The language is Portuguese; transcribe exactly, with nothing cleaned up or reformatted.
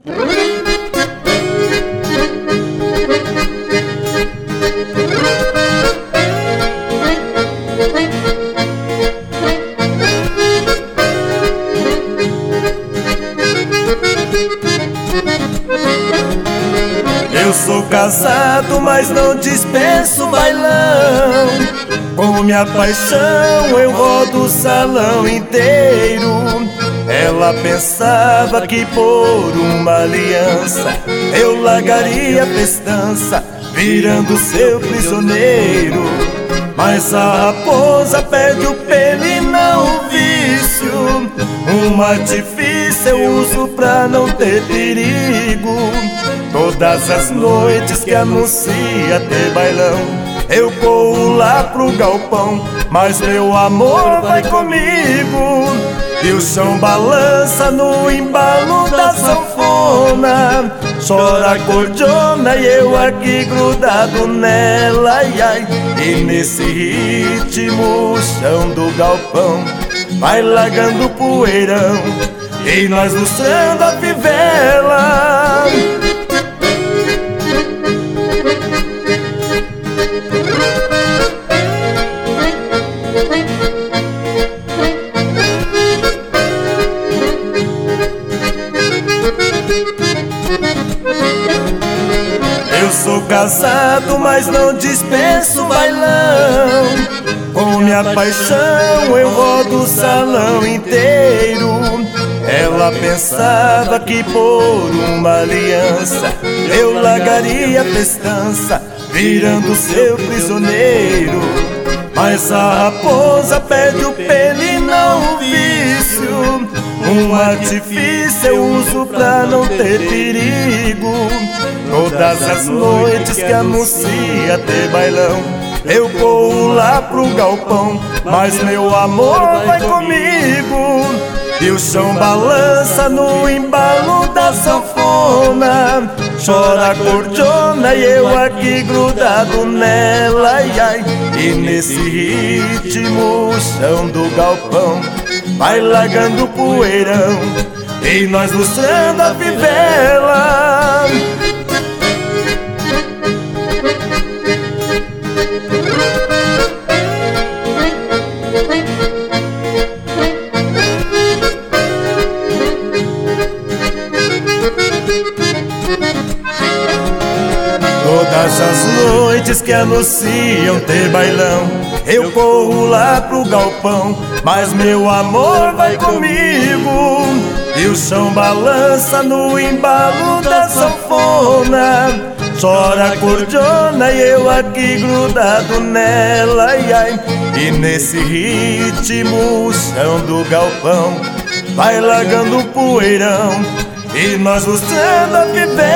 Eu sou casado, mas não dispenso bailão. Com minha paixão eu rodo o salão inteiro. Ela pensava que por uma aliança eu largaria a festança, virando seu prisioneiro. Mas a raposa perde o pelo e não o vício. Um artifício eu uso pra não ter perigo. Todas as noites que anuncia ter bailão, eu corro lá pro galpão, mas meu amor vai comigo. E o chão balança no embalo da sanfona, chora a cordiona e eu aqui grudado nela, ai, ai. E nesse ritmo o chão do galpão vai largando poeirão, e nós lustrando a fivela. Eu sou casado, mas não dispenso bailão. Com minha paixão eu rodo o salão inteiro. Ela pensava que por uma aliança eu largaria a festança, virando seu prisioneiro. Mas a raposa perde o pelo e não o vício. Um artifício eu uso pra não ter perigo. Todas as noites que anuncia ter bailão, eu corro lá pro galpão, mas meu amor vai comigo. E o chão balança no embalo da sanfona, chora a cordiona e eu aqui grudado nela, ai, ai. E nesse ritmo o chão do galpão vai largando poeirão, e nós lustrando a fivela. Todas as noites que anunciam ter bailão, eu corro lá pro galpão, mas meu amor vai comigo. E o chão balança no embalo da sanfona, chora a cordiona e eu aqui grudado nela, ai, ai. E nesse ritmo o chão do galpão vai largando poeirão, e nós lustrando a fivela.